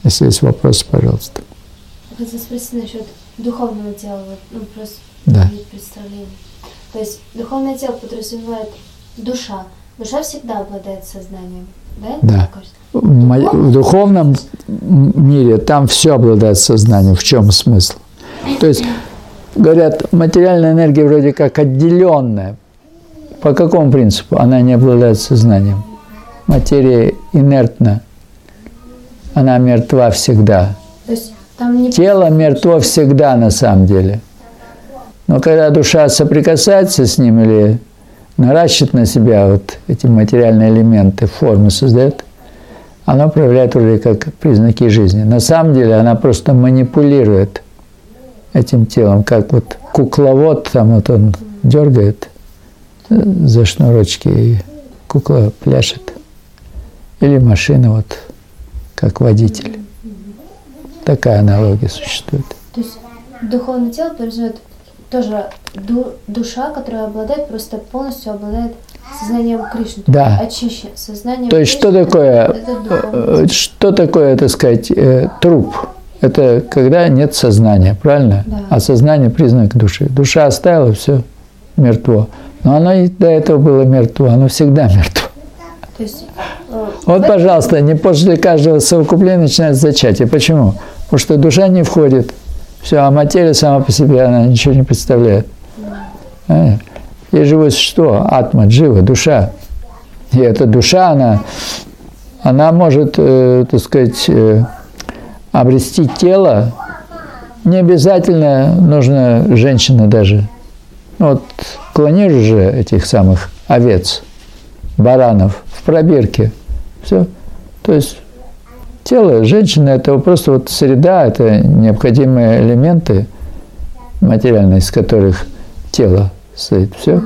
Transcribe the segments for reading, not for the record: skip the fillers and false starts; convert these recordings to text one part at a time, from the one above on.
Если есть вопросы, пожалуйста. Хотел спросить насчет духовного тела, просто представление. То есть духовное тело подразумевает душа. Душа всегда обладает сознанием, да? Да. В духовном мире там все обладает сознанием. В чем смысл? То есть, говорят, материальная энергия вроде как отделенная. По какому принципу? Она не обладает сознанием. Материя инертна. Она мертва всегда. То есть, там тело мертво всегда на самом деле. Но когда душа соприкасается с ним или наращивает на себя вот эти материальные элементы, формы создает, она проявляет вроде как признаки жизни. На самом деле она просто манипулирует этим телом, как вот кукловод, там вот он дергает за шнурочки, и кукла пляшет. Или машина вот, как водитель. Такая аналогия существует. То есть духовное тело подразумевает тоже душа, которая обладает, просто полностью обладает сознанием Кришны. Да. Очищен сознанием. То есть что такое, так сказать, труп? Это когда нет сознания, правильно? Да. А сознание – признак души. Душа оставила, все, мертво. Но оно и до этого было мертво, оно всегда мертво. То есть, вот, пожалуйста, не после каждого совокупления начинается зачатие. Почему? Потому что душа не входит. Все, а материя сама по себе, она ничего не представляет. Есть живое существо, атма, джива, душа. И эта душа, она может, так сказать, обрести тело. Не обязательно нужна женщина даже. Вот клонируют же этих самых овец, баранов в пробирке. Все. То есть тело женщины – это просто вот среда, это необходимые элементы материальные, из которых тело состоит. Все.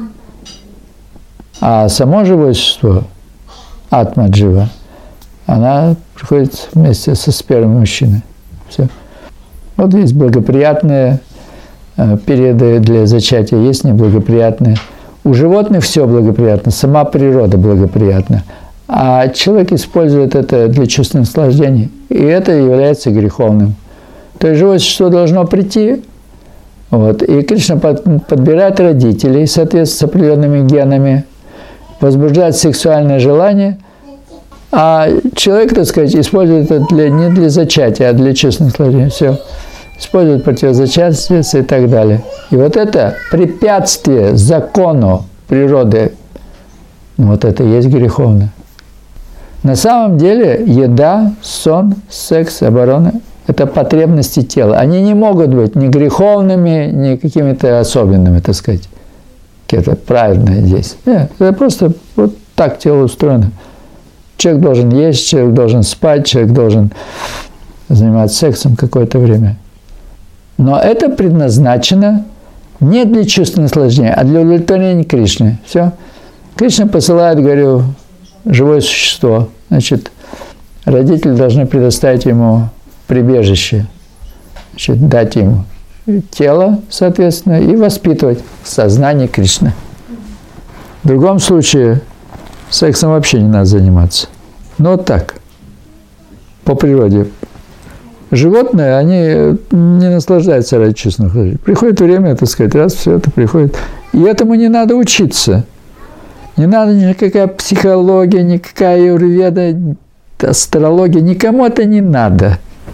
А само живое существо, атма джива, она приходит вместе со спермой мужчины. Все. Вот есть благоприятные периоды для зачатия, есть неблагоприятные. У животных все благоприятно, сама природа благоприятна. А человек использует это для чувственных наслаждений, и это является греховным. То есть живое существо должно прийти, вот, и Кришна подбирает родителей, соответственно, с определенными генами, возбуждает сексуальное желание, а человек, так сказать, использует это не для зачатия, а для чувственных наслаждений. Все. Использует противозачатие и так далее. И вот это препятствие закону природы, вот это и есть греховно. На самом деле еда, сон, секс, оборона – это потребности тела. Они не могут быть ни греховными, ни какими-то особенными, так сказать, какие-то правильные здесь. Нет, это просто вот так тело устроено. Человек должен есть, человек должен спать, человек должен заниматься сексом какое-то время. Но это предназначено не для чувственного наслаждения, а для удовлетворения Кришны. Все. Кришна посылает, говорю, живое существо. Значит, родители должны предоставить ему прибежище, значит, дать ему тело, соответственно, и воспитывать в сознании Кришны. В другом случае сексом вообще не надо заниматься. Но вот так, по природе. Животные, они не наслаждаются ради чувственных наслаждений. Приходит время, так сказать, раз все это приходит. И этому не надо учиться. Не надо никакая психология, никакая аюрведа, астрология. Никому это не надо.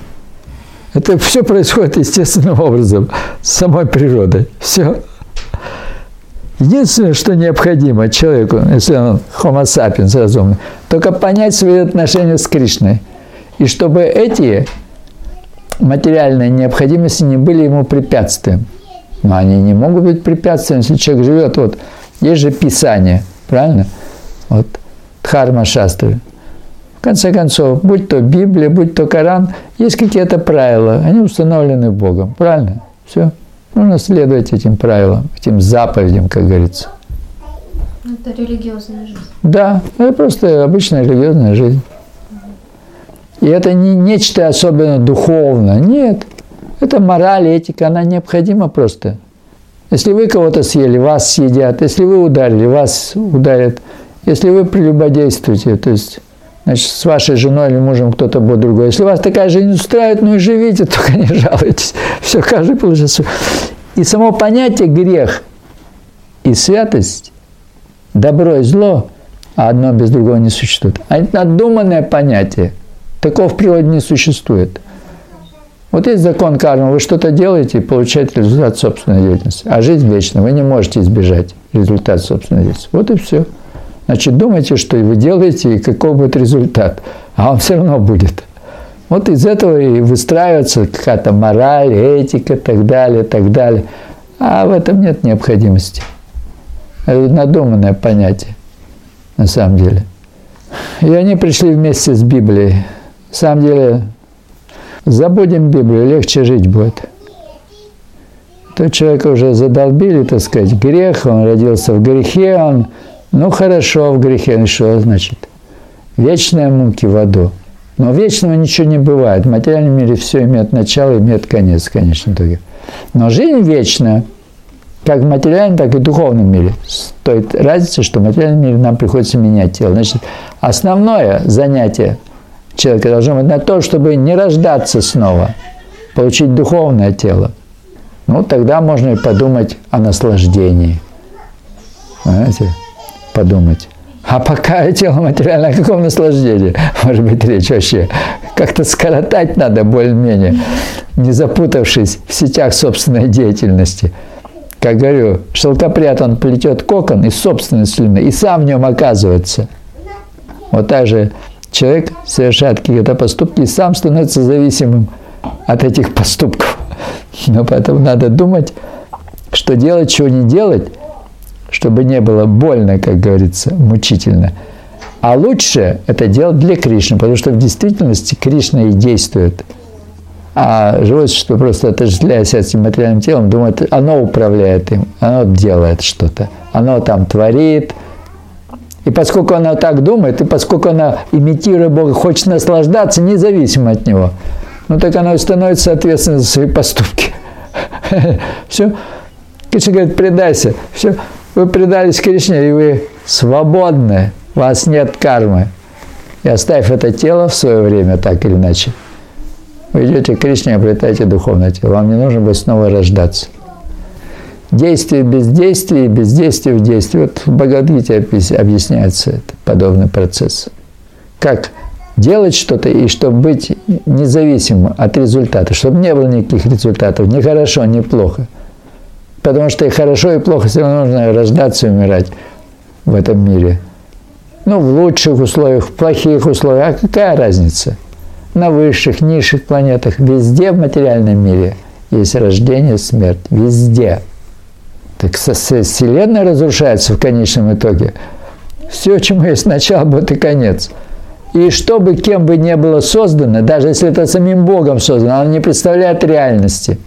Это все происходит естественным образом, с самой природой. Все. Единственное, что необходимо человеку, если он homo sapiens разумный, только понять свои отношения с Кришной. И чтобы эти материальные необходимости не были ему препятствием. Но они не могут быть препятствием, если человек живет. Вот, есть же Писание, правильно? Вот, Дхарма-шастры. В конце концов, будь то Библия, будь то Коран, есть какие-то правила, они установлены Богом, правильно? Все. Нужно следовать этим правилам, этим заповедям, как говорится. Это религиозная жизнь. Да, это просто обычная религиозная жизнь. И это не нечто особенно духовное. Нет. Это мораль, этика, она необходима просто. Если вы кого-то съели, вас съедят. Если вы ударили, вас ударят. Если вы прелюбодействуете, то есть Значит, с вашей женой или мужем кто-то будет другой. Если вас такая жизнь устраивает, ну и живите, только не жалуйтесь. Все, каждый получит свой. И само понятие грех и святость, добро и зло, а одно без другого не существует. А это надуманное понятие. Такого в природе не существует. Вот есть закон кармы. Вы что-то делаете и получаете результат собственной деятельности. А жизнь вечна. Вы не можете избежать результата собственной деятельности. Вот и все. Значит, думайте, что вы делаете и какой будет результат. А он все равно будет. Вот из этого и выстраивается какая-то мораль, этика и так далее, так далее. А в этом нет необходимости. Это надуманное понятие, на самом деле. И они пришли вместе с Библией. На самом деле, забудем Библию, легче жить будет. То человека уже задолбили, так сказать, грех, он родился в грехе, он, ну хорошо, в грехе, ну что значит? Вечные муки в аду. Но вечного ничего не бывает. В материальном мире все имеет начало и имеет конец, конечно, итоге. Но жизнь вечна, как в материальном, так и в духовном мире. Стоит разница, что в материальном мире нам приходится менять тело. Значит, основное занятие человека должно быть на то, чтобы не рождаться снова, получить духовное тело. Ну, тогда можно и подумать о наслаждении. Понимаете? Подумать. А пока тело материальное, о каком наслаждении? Может быть, речь вообще. Как-то скоротать надо более-менее, не запутавшись в сетях собственной деятельности. Как говорю, шелкопряд, он плетет кокон из собственной слюны, и сам в нем оказывается. Вот так же человек совершает какие-то поступки и сам становится зависимым от этих поступков. Но поэтому надо думать, что делать, чего не делать, чтобы не было больно, как говорится, мучительно. А лучше это делать для Кришны, потому что в действительности Кришна и действует. А живое существо, просто отождествляя себя с этим материальным телом, думает, оно управляет им, оно делает что-то, оно там творит. И поскольку оно так думает, и поскольку оно, имитируя Бога, хочет наслаждаться, независимо от Него, ну так оно и становится ответственным за свои поступки. Все. Кришна говорит, предайся. Все. Вы предались Кришне, и вы свободны. У вас нет кармы. И оставив это тело в свое время, так или иначе, вы идете к Кришне и обретаете духовное тело. Вам не нужно будет снова рождаться. Действие без действия, бездействие в действии. Вот в Бхагавад-гите объясняется это, подобный процесс. Как делать что-то, и чтобы быть независимым от результата, чтобы не было никаких результатов, ни хорошо, ни плохо. Потому что и хорошо, и плохо все равно нужно рождаться и умирать в этом мире. Ну, в лучших условиях, в плохих условиях. А какая разница? На высших, низших планетах, везде в материальном мире есть рождение, смерть. Везде. Так Вселенная разрушается в конечном итоге. Все, чему есть начало, будет и конец. И что бы, кем бы ни было создано, даже если это самим Богом создано, оно не представляет реальности.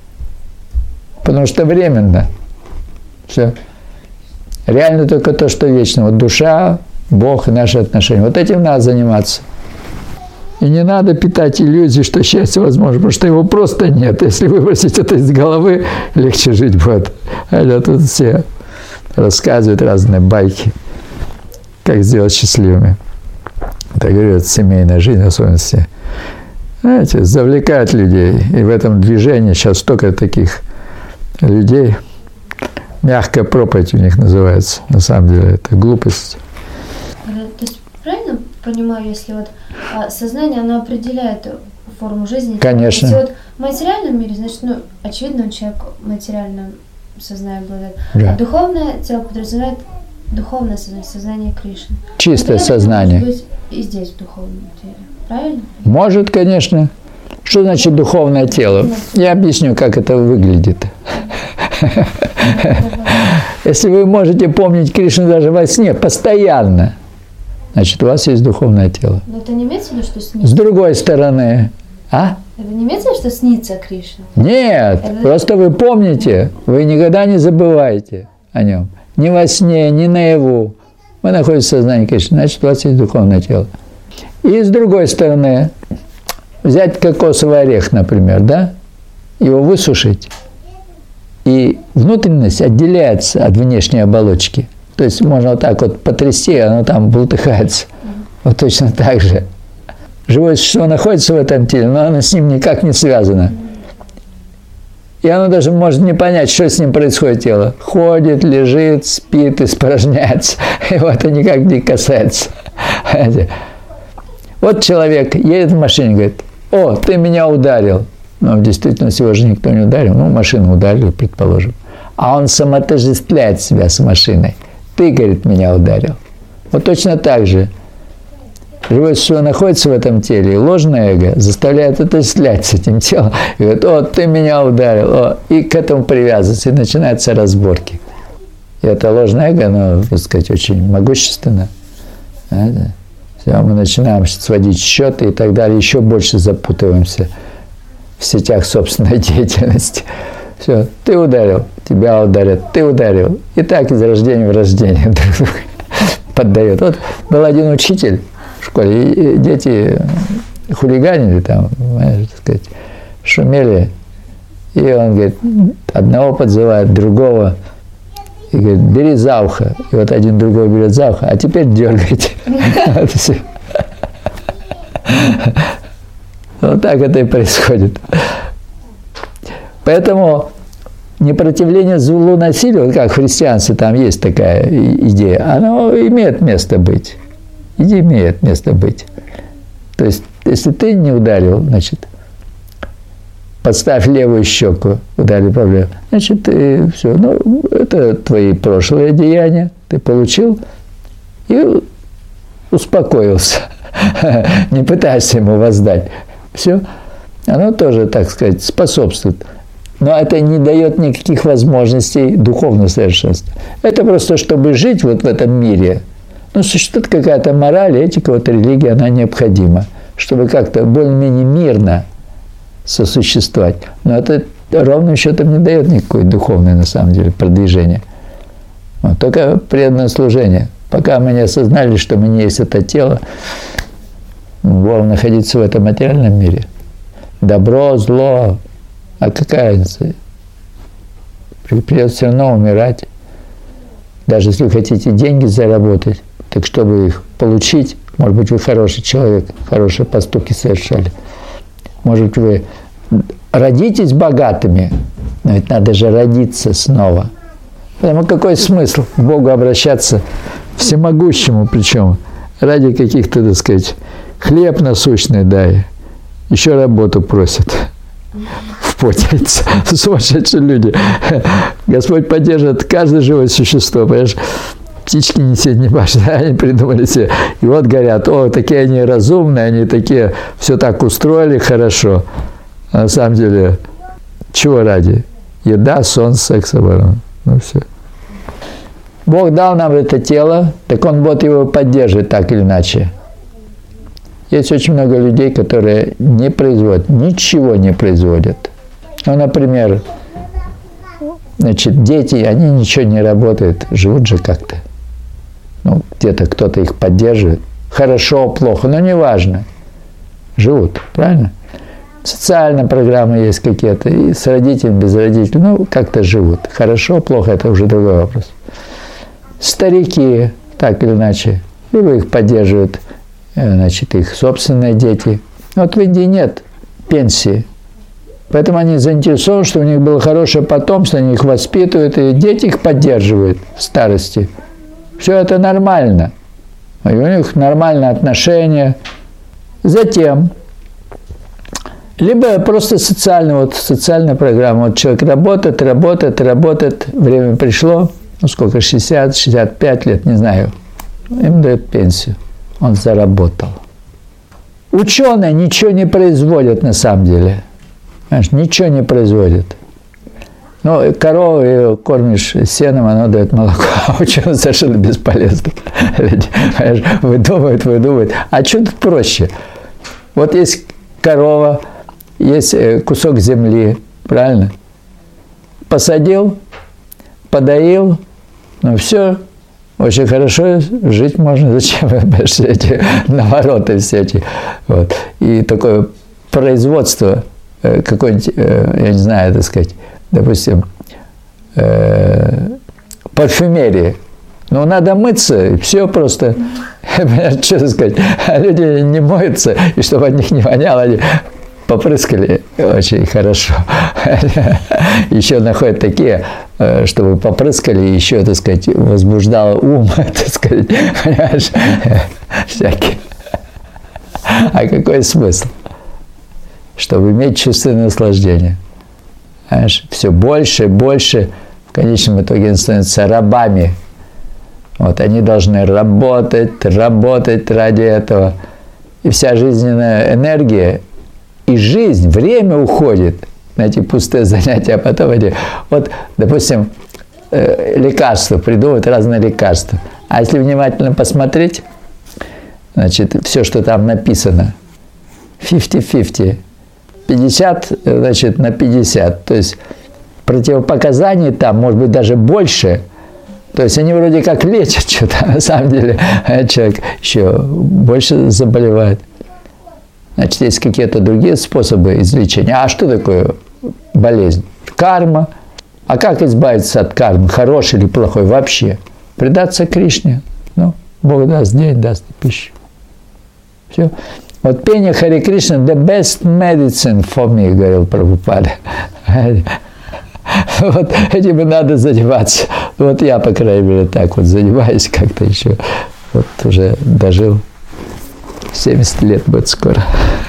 Потому что временно. Все. Реально только то, что вечно. Вот душа, Бог и наши отношения. Вот этим надо заниматься. И не надо питать иллюзий, что счастье возможно, потому что его просто нет. Если выбросить это из головы, легче жить будет. А тут все рассказывают разные байки, как сделать счастливыми. Так говорят, семейная жизнь, особенности. Знаете, завлекают людей. И в этом движении сейчас столько таких людей. Мягкая проповедь у них называется. На самом деле это глупость. То есть правильно понимаю, если вот сознание, оно определяет форму жизни? Конечно. Если вот в материальном мире, значит, ну, очевидно, человек материальным сознанием обладает. Да. А духовное тело подразумевает духовное сознание, сознание Кришны. Чистое сознание. Может быть и здесь, в духовном теле. Правильно? Может, конечно. Что значит духовное тело? Я объясню, как это выглядит. Если вы можете помнить Кришну даже во сне, постоянно, значит, у вас есть духовное тело. Но это не имеется в виду, что снится? С другой стороны, Это не имеется в виду, что снится Кришна? Нет, просто вы помните, вы никогда не забываете о нем. Ни во сне, ни наяву. Вы находитесь в сознании Кришны, значит, у вас есть духовное тело. И с другой стороны, взять кокосовый орех, например, да, его высушить, и внутренность отделяется от внешней оболочки. То есть можно вот так вот потрясти, и оно там бултыхается. Вот точно так же. Живое существо находится в этом теле, но оно с ним никак не связано. И оно даже может не понять, что с ним происходит тело. Ходит, лежит, спит, испражняется. Его это никак не касается. Вот человек едет в машине, говорит: «О, ты меня ударил». Но в действительности его же никто не ударил. Ну, машину ударили, предположим. А он самоотождествляет себя с машиной. Ты, говорит, меня ударил. Вот точно так же. Живое существо находится в этом теле, и ложное эго заставляет отождествлять с этим телом. И говорит: «О, ты меня ударил». О, и к этому привязываться, и начинаются разборки. И это ложное эго, оно, так сказать, очень могущественно. Все, мы начинаем сводить счеты и так далее, еще больше запутываемся в сетях собственной деятельности. Все, ты ударил, тебя ударят, ты ударил. И так из рождения в рождение друг друга поддает. Вот был один учитель в школе, и дети хулиганили там, так сказать, шумели. И он говорит, одного подзывает, другого, и говорит: бери за ухо. И вот один другого берет за ухо, а теперь дергайте. Вот так это и происходит. Поэтому непротивление злу, насилию, вот как в христианстве там есть такая идея, оно имеет место быть. Имеет место быть. То есть, если ты не ударил, значит, подставь левую щеку, ударил по левой, значит, все. Ну, это твои прошлые деяния, ты получил и успокоился. Не пытайся ему воздать. Все. Оно тоже, так сказать, способствует. Но это не дает никаких возможностей духовного совершенства. Это просто, чтобы жить вот в этом мире. Ну, существует какая-то мораль, этика, вот религия, она необходима, чтобы как-то более-менее мирно сосуществовать. Но это ровным счетом не дает никакой духовной, на самом деле, продвижения. Вот, только преданное служение. Пока мы не осознали, что мы не есть это тело, мы будем находиться в этом материальном мире. Добро, зло, а какая разница? Придется все равно умирать. Даже если вы хотите деньги заработать, так чтобы их получить, может быть, вы хороший человек, хорошие поступки совершали. Может быть, вы родитесь богатыми, но ведь надо же родиться снова. Поэтому какой смысл к Богу обращаться всемогущему, причем ради каких-то, так сказать, хлеб насущный дай, еще работу просят. В поте сумасшедшие люди. Господь поддержит каждое живое существо, понимаешь? Птички не сидят, не башни, они придумали себе. И вот говорят: о, такие они разумные, они такие, все так устроили хорошо. А на самом деле, чего ради? Еда, сон, секс, оборона. Ну все. Бог дал нам это тело, так Он будет его поддерживать так или иначе. Есть очень много людей, которые не производят, ничего не производят. Ну, например, значит, дети, они ничего не работают, живут же как-то. Ну, где-то кто-то их поддерживает. Хорошо, плохо, но не важно. Живут, правильно? Социальные программы есть какие-то, и с родителями, без родителей, ну, как-то живут. Хорошо, плохо, это уже другой вопрос. Старики, так или иначе, либо их поддерживают, значит, их собственные дети. Вот в Индии нет пенсии. Поэтому они заинтересованы, что у них было хорошее потомство, они их воспитывают, и дети их поддерживают в старости. Все это нормально. И у них нормальные отношения. Затем, либо просто социальная программа. Вот человек работает, время пришло, ну сколько, 60, 65 лет, не знаю, им дают пенсию. Он заработал. Ученые ничего не производят на самом деле. Понимаешь, ничего не производят. Ну, корову ее кормишь сеном, она дает молоко, а ученые совершенно бесполезно. Выдумывают. А что тут проще? Вот есть корова, есть кусок земли, правильно? Посадил, подоил, ну все, очень хорошо жить можно. Зачем эти навороты все эти? Вот. И такое производство какое-нибудь, я не знаю, так сказать, допустим, парфюмерии. Ну, надо мыться, и все просто. Что сказать, люди не моются, и чтобы от них не воняло, они попрыскали очень хорошо. Еще находят такие, чтобы попрыскали, еще, так сказать, возбуждало ум, так сказать, понимаешь, всякие. А какой смысл? Чтобы иметь чувственное наслаждение. Понимаешь, все больше и больше, в конечном итоге они становятся рабами. Вот они должны работать ради этого. И вся жизненная энергия и жизнь, время уходит на эти пустые занятия, а потом они, вот, допустим, лекарства, придумывают разные лекарства. А если внимательно посмотреть, значит, все, что там написано, 50-50, 50, значит, на 50, то есть противопоказаний там, может быть, даже больше. То есть они вроде как лечат что-то, а на самом деле человек еще больше заболевает. Значит, есть какие-то другие способы излечения. А что такое болезнь? Карма. А как избавиться от кармы? Хороший или плохой? Вообще. Предаться Кришне. Ну, Бог даст день, даст пищу. Все. Вот пение Харе Кришна the best medicine for me, говорил Прабхупада. Вот этим и надо заниматься. Вот я, по крайней мере, так вот занимаюсь как-то еще. Вот уже дожил. 70 лет будет скоро.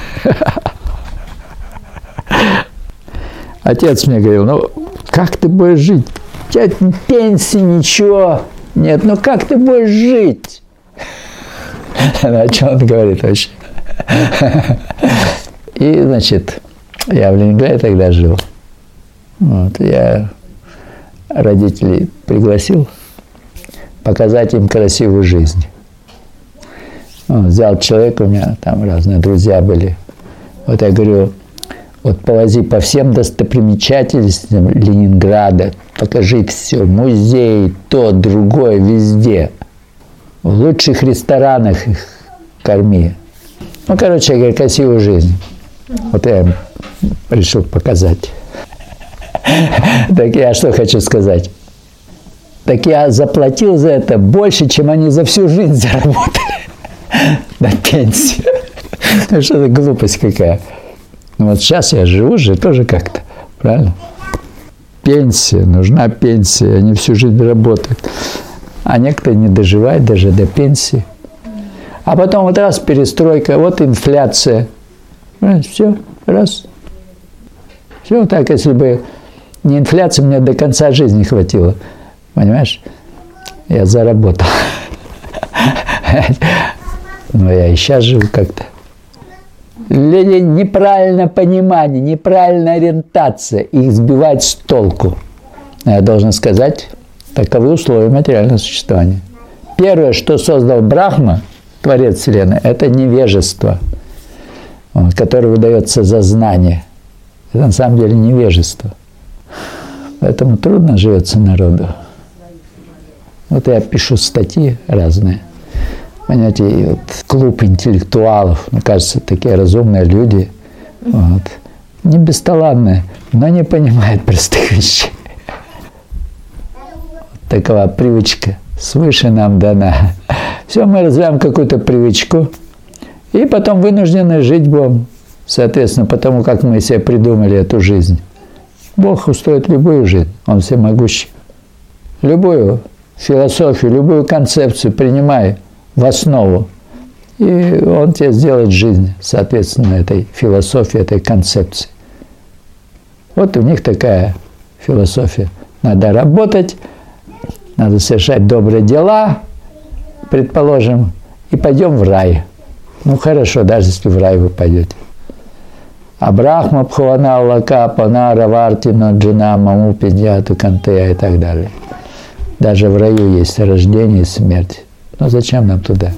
Отец мне говорил, ну, как ты будешь жить? У тебя пенсии, ничего нет. Ну, как ты будешь жить? О чем он говорит вообще? И, значит, я в Ленинграде тогда жил. Вот, я родителей пригласил показать им красивую жизнь. Вот, взял человека, у меня там разные друзья были. Вот я говорю, вот повози по всем достопримечательностям Ленинграда, покажи все, музей, то, другое, везде. В лучших ресторанах их корми. Ну, короче, я говорю, красивую жизнь. Вот я им решил показать. Так я что хочу сказать? Так я заплатил за это больше, чем они за всю жизнь заработали на пенсию. Ну, что за глупость какая. Ну, вот сейчас я живу же тоже как-то, правильно? Пенсия, нужна пенсия, они всю жизнь работают. А некоторые не доживают даже до пенсии. А потом вот раз перестройка, вот инфляция. Все, раз. Все так, если бы не инфляция, мне до конца жизни хватило. Понимаешь? Я заработал. Но я и сейчас живу как-то. Неправильное понимание, неправильная ориентация их сбивает с толку. Я должен сказать, таковы условия материального существования. Первое, что создал Брахма, Творец Вселенной, это невежество, которое выдается за знание. Это на самом деле невежество. Поэтому трудно живется народу. Вот я пишу статьи разные. Понимаете, вот клуб интеллектуалов, мне кажется, такие разумные люди, вот, не бесталанные, но не понимают простых вещей. Вот такова привычка, свыше нам дана. Все, мы развиваем какую-то привычку, и потом вынуждены жить будем, соответственно, потому как мы себе придумали эту жизнь. Бог устроит любую жизнь, Он всемогущий. Любую философию, любую концепцию принимай в основу, и Он тебе сделает жизнь, соответственно, этой философии, этой концепции. Вот у них такая философия. Надо работать, надо совершать добрые дела, предположим, и пойдем в рай. Ну хорошо, даже если в рай вы пойдете. А Брахма Бхавана Лака Пана Равартина Джина Маму Пидьяту Кантея и так далее. Даже в раю есть рождение и смерть. Но зачем нам туда?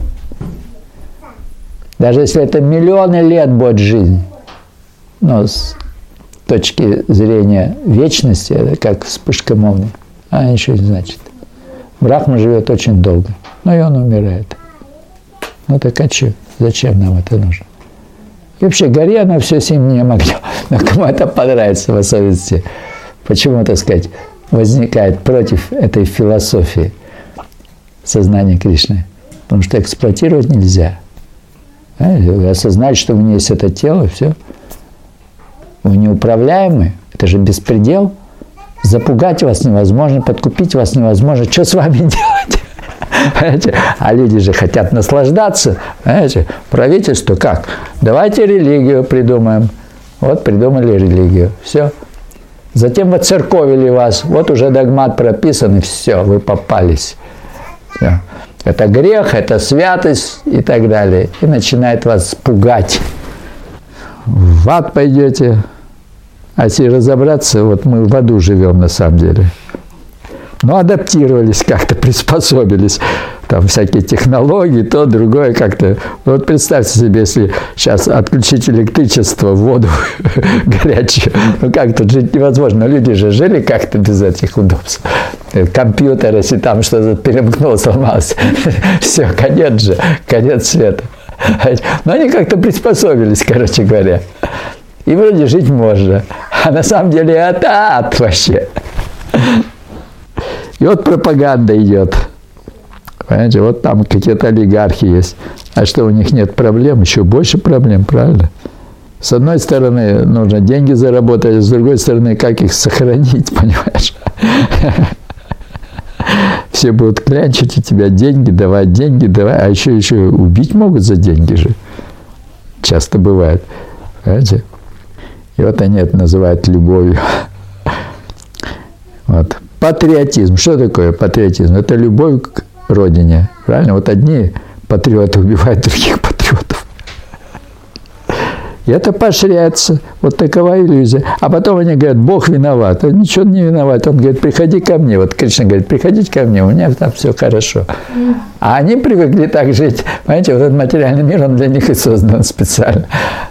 Даже если это миллионы лет будет жизнь, но с точки зрения вечности, это как вспышка молнии, она ничего не значит. Брахма живет очень долго, но и он умирает. Ну так а что? Зачем нам это нужно? И вообще, гори оно все синим огнем. Но кому это понравится в особенности? Почему, так сказать, возникает против этой философии? сознание Кришны. Потому что эксплуатировать нельзя. Вы осознаете, что у него есть это тело, все. Вы неуправляемы. Это же беспредел. Запугать вас невозможно, подкупить вас невозможно. Что с вами делать? Понимаете? А люди же хотят наслаждаться. Понимаете? Правительство как? Давайте религию придумаем. Вот придумали религию. Все. Затем воцерковили вас. Вот уже догмат прописан, и все, вы попались. Все. Это грех, это святость и так далее. И начинает вас пугать. В ад пойдете. А если разобраться, вот мы в аду живем на самом деле. Но адаптировались как-то, приспособились. Там всякие технологии, то, другое как-то. Вот представьте себе, если сейчас отключить электричество, воду горячую, ну как тут жить невозможно. Люди же жили как-то без этих удобств. Компьютер, если там что-то перемкнуло, сломалось, все, конец же, конец света. Но они как-то приспособились, короче говоря. И вроде жить можно. А на самом деле это ад вообще. И вот пропаганда идет. Понимаете, вот там какие-то олигархи есть. А что, у них нет проблем? Еще больше проблем, правильно? С одной стороны, нужно деньги заработать, а с другой стороны, как их сохранить, понимаешь? Все будут клянчить у тебя деньги, давай, а еще убить могут за деньги же. Часто бывает. Понимаете? И вот они это называют любовью. Вот. Патриотизм. Что такое патриотизм? Это любовь к родине. Правильно? Вот одни патриоты убивают других патриотов. И это поощряется. Вот такова иллюзия. А потом они говорят, Бог виноват. Он ничего не виноват. Он говорит, приходи ко мне. Вот Кришна говорит, приходите ко мне, у меня там все хорошо. А они привыкли так жить. Понимаете, вот этот материальный мир, он для них и создан специально.